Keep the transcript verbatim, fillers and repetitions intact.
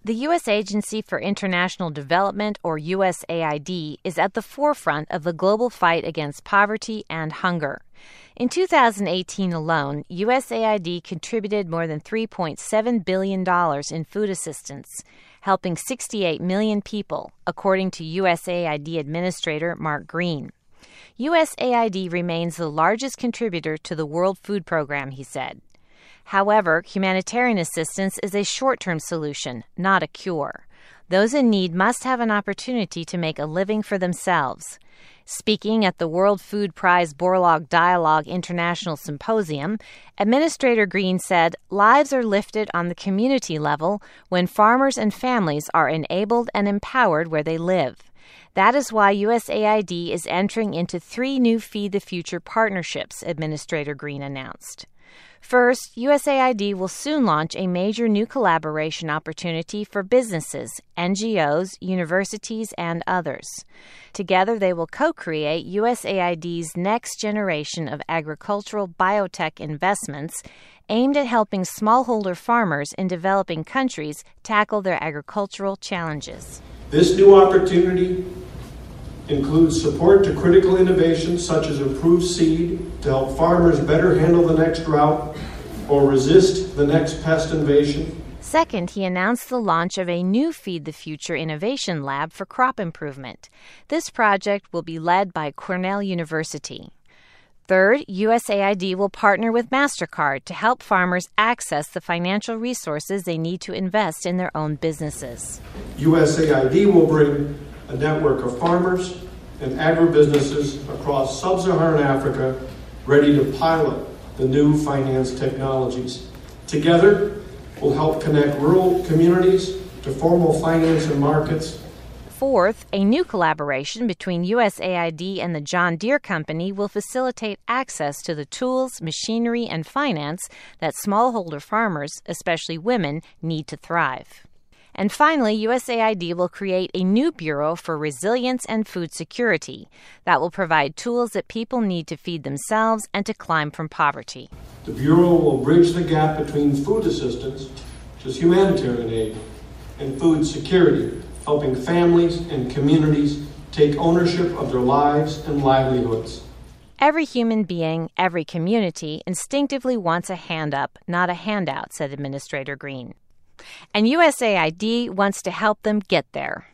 The U S Agency for International Development, or U S A I D, is at the forefront of the global fight against poverty and hunger. In two thousand eighteen alone, U S A I D contributed more than three point seven billion dollars in food assistance, helping sixty-eight million people, according to U S A I D Administrator Mark Green. U S A I D remains the largest contributor to the World Food Program, he said. However, humanitarian assistance is a short-term solution, not a cure. Those in need must have an opportunity to make a living for themselves. Speaking at the World Food Prize Borlaug Dialogue International Symposium, Administrator Green said lives are lifted on the community level when farmers and families are enabled and empowered where they live. That is why U S A I D is entering into three new Feed the Future partnerships, Administrator Green announced. First, U S A I D will soon launch a major new collaboration opportunity for businesses, N G Os, universities, and others. Together, they will co-create U S A I D's next generation of agricultural biotech investments aimed at helping smallholder farmers in developing countries tackle their agricultural challenges. This new opportunity includes support to critical innovations such as improved seed to help farmers better handle the next drought or resist the next pest invasion. Second, he announced the launch of a new Feed the Future Innovation Lab for crop improvement. This project will be led by Cornell University. Third, U S A I D will partner with MasterCard to help farmers access the financial resources they need to invest in their own businesses. U S A I D will bring a network of farmers and agribusinesses across sub-Saharan Africa ready to pilot the new finance technologies. Together, we'll help connect rural communities to formal finance and markets. Fourth, a new collaboration between U S A I D and the John Deere Company will facilitate access to the tools, machinery, and finance that smallholder farmers, especially women, need to thrive. And finally, U S A I D will create a new Bureau for Resilience and Food Security that will provide tools that people need to feed themselves and to climb from poverty. The Bureau will bridge the gap between food assistance, which is humanitarian aid, and food security, helping families and communities take ownership of their lives and livelihoods. Every human being, every community, instinctively wants a hand up, not a handout, said Administrator Green. And U S A I D wants to help them get there.